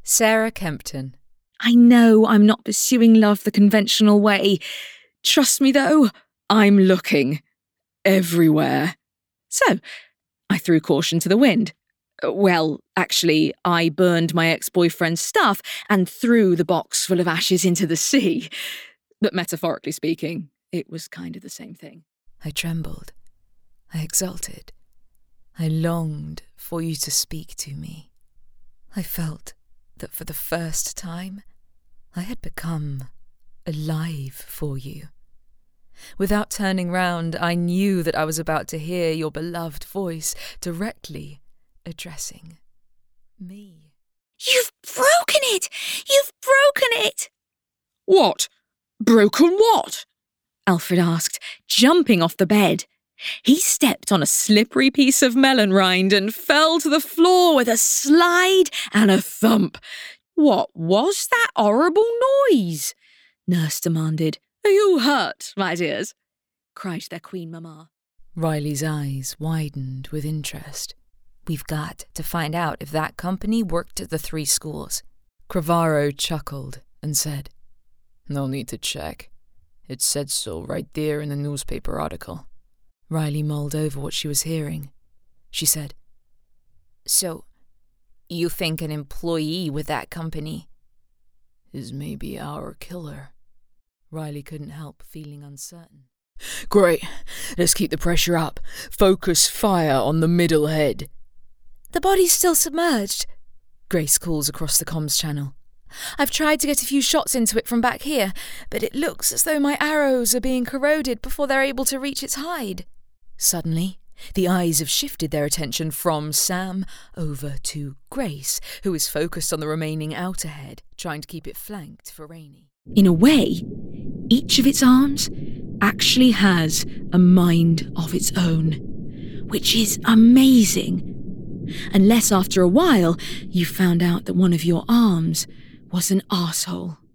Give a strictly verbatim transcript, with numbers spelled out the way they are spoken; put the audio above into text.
Sarah Kempton. I know I'm not pursuing love the conventional way. Trust me, though, I'm looking. Everywhere. So, I threw caution to the wind. Well, actually, I burned my ex-boyfriend's stuff and threw the box full of ashes into the sea. But metaphorically speaking, it was kind of the same thing. I trembled. I exulted. I longed for you to speak to me. I felt that for the first time, I had become alive for you. Without turning round, I knew that I was about to hear your beloved voice directly addressing me. You've broken it! You've broken it! What? Broken what? Alfred asked, jumping off the bed. He stepped on a slippery piece of melon rind and fell to the floor with a slide and a thump. What was that horrible noise? Nurse demanded. Are you hurt, my dears? Cried their queen mamma. Riley's eyes widened with interest. We've got to find out if that company worked at the three schools. Cravaro chuckled and said, No need to check. It said so right there in the newspaper article. Riley mulled over what she was hearing. She said, So, you think an employee with that company is maybe our killer? Riley couldn't help feeling uncertain. Great. Let's keep the pressure up. Focus fire on the middle head. The body's still submerged, Grace calls across the comms channel. I've tried to get a few shots into it from back here, but it looks as though my arrows are being corroded before they're able to reach its hide. Suddenly, the eyes have shifted their attention from Sam over to Grace, who is focused on the remaining outer head, trying to keep it flanked for Rainey. In a way, each of its arms actually has a mind of its own, which is amazing. Unless after a while you found out that one of your arms was an arsehole.